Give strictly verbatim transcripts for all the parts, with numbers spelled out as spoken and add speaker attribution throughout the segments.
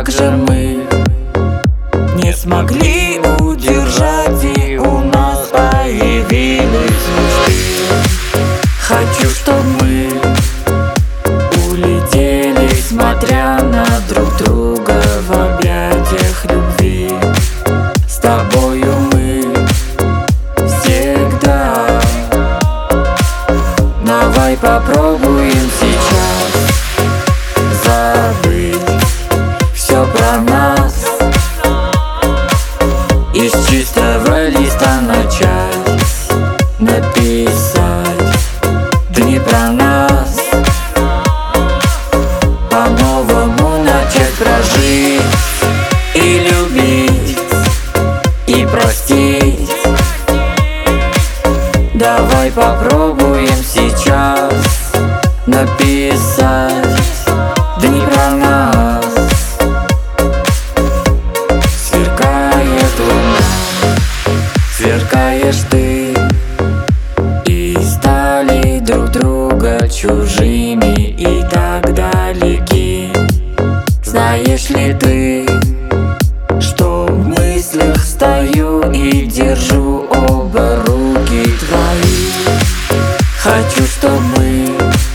Speaker 1: как же мы не смогли удержать, и у нас появились мечты. Хочу, чтоб мы улетели, смотря на друг друга в объятиях любви. С тобою мы всегда. Давай попробуем сейчас забыть все про нас, из чистого листа начать написать дни про нас, по-новому начать прожить и любить, и простить. Давай попробуем сейчас написать дни про нас. Сверкает луна, сверкаешь ты, и стали друг друга чужими и так далеки. Знаешь ли ты, что в мыслях стою и держу оба руки твои? Хочу, чтоб мы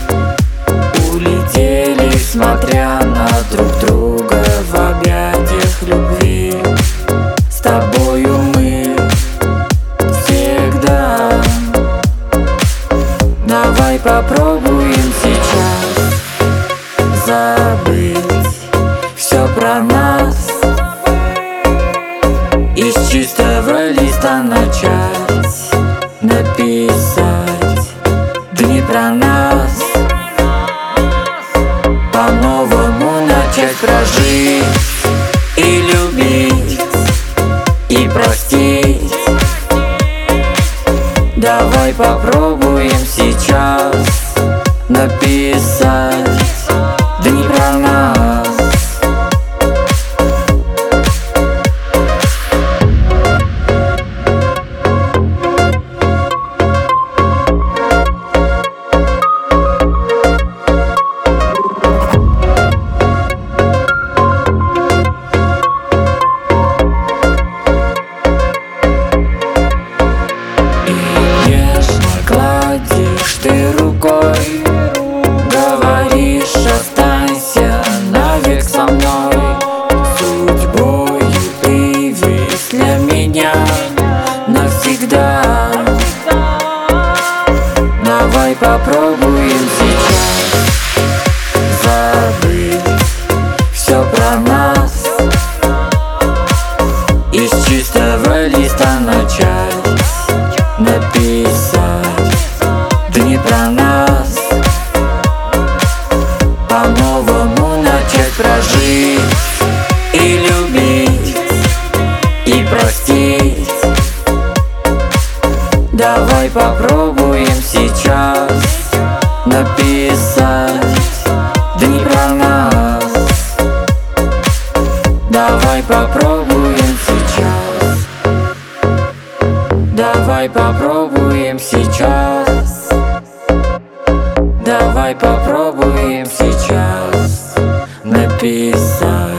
Speaker 1: улетели, смотря на друг друга в объятиях любви. С тобою мы всегда. Давай попробуем сейчас забыть все про нас, из чистого листа начать написать дни про нас, по-новому начать прожить и любить, и простить. Давай попробуем сейчас написать дни про нас. Ты рукой говоришь, останься навек со мной. Судьбою ты весь для меня навсегда. Давай попробуем сейчас забыть все про нас, из чистого листа начать написать дни про нас, по-новому начать прожить и любить, и простить. Давай попробуем сейчас написать дни про нас. Давай попробуем сейчас. Давай попробуем сейчас. Давай попробуем сейчас написать